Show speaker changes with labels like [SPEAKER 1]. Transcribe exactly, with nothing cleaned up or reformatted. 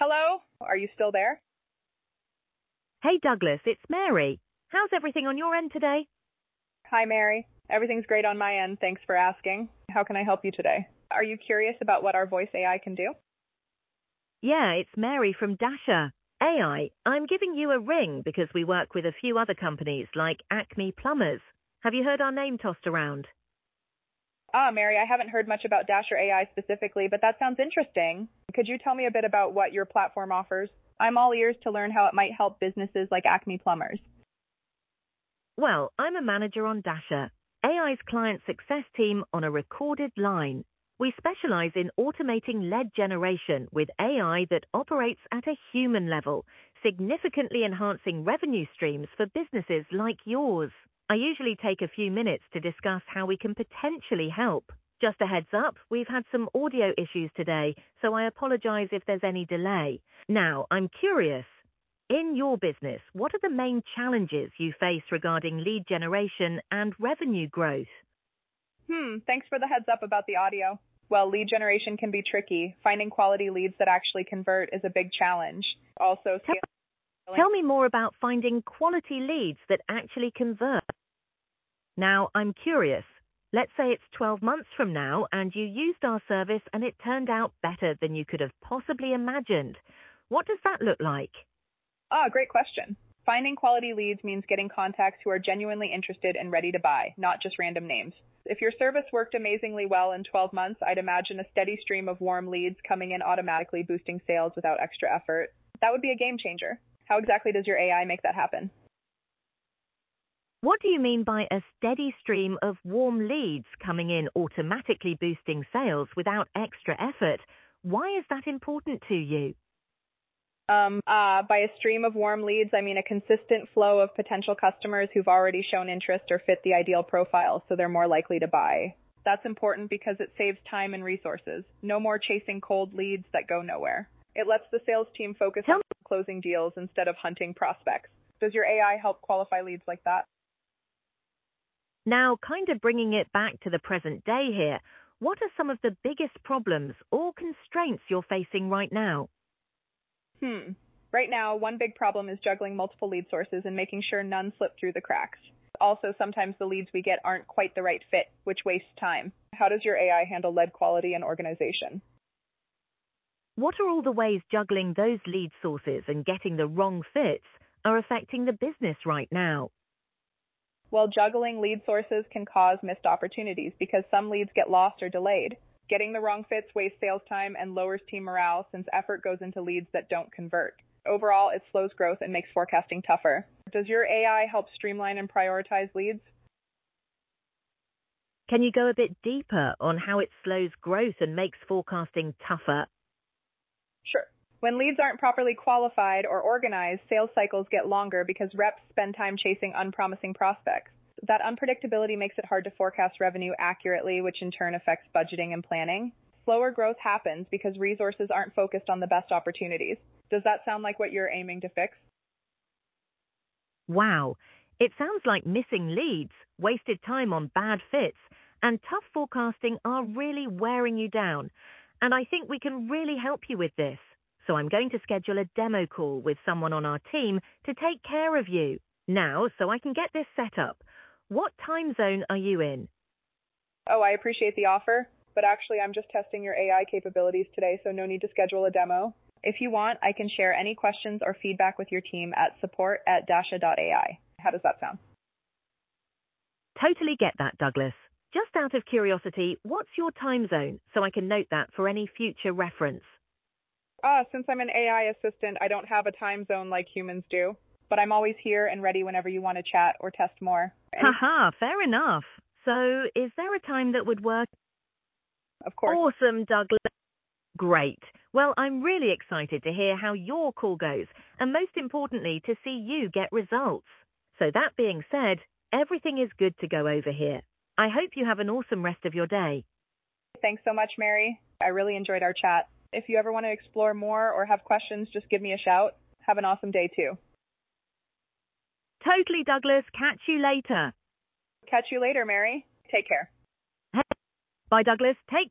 [SPEAKER 1] Hello? Are you still there?
[SPEAKER 2] Hey Douglas, it's Mary. How's everything on your end today?
[SPEAKER 1] Hi, Mary. Everything's great on my end. Thanks for asking. How can I help you today? Are you curious about what our voice A I can do?
[SPEAKER 2] Yeah, it's Mary from Dasher. A I, I'm giving you a ring because we work with a few other companies like Acme Plumbers. Have you heard our name tossed around?
[SPEAKER 1] Ah, Mary, I haven't heard much about Dasher A I specifically, but that sounds interesting. Could you tell me a bit about what your platform offers? I'm all ears to learn how it might help businesses like Acme Plumbers.
[SPEAKER 2] Well, I'm a manager on Dasher, A I's client success team on a recorded line. We specialize in automating lead generation with A I that operates at a human level, significantly enhancing revenue streams for businesses like yours. I usually take a few minutes to discuss how we can potentially help. Just a heads up, we've had some audio issues today, so I apologize if there's any delay. Now, I'm curious. In your business, what are the main challenges you face regarding lead generation and revenue growth?
[SPEAKER 1] Hmm, thanks for the heads up about the audio. Well, lead generation can be tricky. Finding quality leads that actually convert is a big challenge. Also,
[SPEAKER 2] Tell,
[SPEAKER 1] scaling.
[SPEAKER 2] tell me more about finding quality leads that actually convert. Now, I'm curious. Let's say it's twelve months from now and you used our service and it turned out better than you could have possibly imagined. What does that look like?
[SPEAKER 1] Ah, great question. Finding quality leads means getting contacts who are genuinely interested and ready to buy, not just random names. If your service worked amazingly well in twelve months, I'd imagine a steady stream of warm leads coming in automatically boosting sales without extra effort. That would be a game changer. How exactly does your A I make that happen?
[SPEAKER 2] What do you mean by a steady stream of warm leads coming in automatically boosting sales without extra effort? Why is that important to you?
[SPEAKER 1] Um, uh, by a stream of warm leads, I mean a consistent flow of potential customers who've already shown interest or fit the ideal profile, so they're more likely to buy. That's important because it saves time and resources. No more chasing cold leads that go nowhere. It lets the sales team focus
[SPEAKER 2] Tell
[SPEAKER 1] on closing deals instead of hunting prospects. Does your A I help qualify leads like that?
[SPEAKER 2] Now, kind of bringing it back to the present day here, what are some of the biggest problems or constraints you're facing right now?
[SPEAKER 1] Hmm. Right now, one big problem is juggling multiple lead sources and making sure none slip through the cracks. Also, sometimes the leads we get aren't quite the right fit, which wastes time. How does your A I handle lead quality and organization?
[SPEAKER 2] What are all the ways juggling those lead sources and getting the wrong fits are affecting the business right now?
[SPEAKER 1] Well, juggling lead sources can cause missed opportunities because some leads get lost or delayed. Getting the wrong fits wastes sales time and lowers team morale since effort goes into leads that don't convert. Overall, it slows growth and makes forecasting tougher. Does your A I help streamline and prioritize leads?
[SPEAKER 2] Can you go a bit deeper on how it slows growth and makes forecasting tougher?
[SPEAKER 1] Sure. When leads aren't properly qualified or organized, sales cycles get longer because reps spend time chasing unpromising prospects. That unpredictability makes it hard to forecast revenue accurately, which in turn affects budgeting and planning. Slower growth happens because resources aren't focused on the best opportunities. Does that sound like what you're aiming to fix?
[SPEAKER 2] Wow, it sounds like missing leads, wasted time on bad fits, and tough forecasting are really wearing you down. And I think we can really help you with this. So I'm going to schedule a demo call with someone on our team to take care of you. Now, so I can get this set up. What time zone are you in?
[SPEAKER 1] Oh, I appreciate the offer, but actually I'm just testing your A I capabilities today, so no need to schedule a demo. If you want, I can share any questions or feedback with your team at support at dasha dot A I. How does that sound?
[SPEAKER 2] Totally get that, Douglas. Just out of curiosity, what's your time zone so I can note that for any future reference?
[SPEAKER 1] Ah, since I'm an A I assistant, I don't have a time zone like humans do, but I'm always here and ready whenever you want to chat or test more. Any-
[SPEAKER 2] Haha, fair enough. So, is there a time that would work?
[SPEAKER 1] of course.
[SPEAKER 2] Awesome, Douglas. Great. Well, I'm really excited to hear how your call goes, and most importantly, to see you get results. So that being said, everything is good to go over here. I hope you have an awesome rest of your day.
[SPEAKER 1] Thanks so much, Mary. I really enjoyed our chat. If you ever want to explore more or have questions, just give me a shout. Have an awesome day, too.
[SPEAKER 2] Totally, Douglas. Catch you later.
[SPEAKER 1] Catch you later, Mary. Take care.
[SPEAKER 2] Bye, Douglas. Take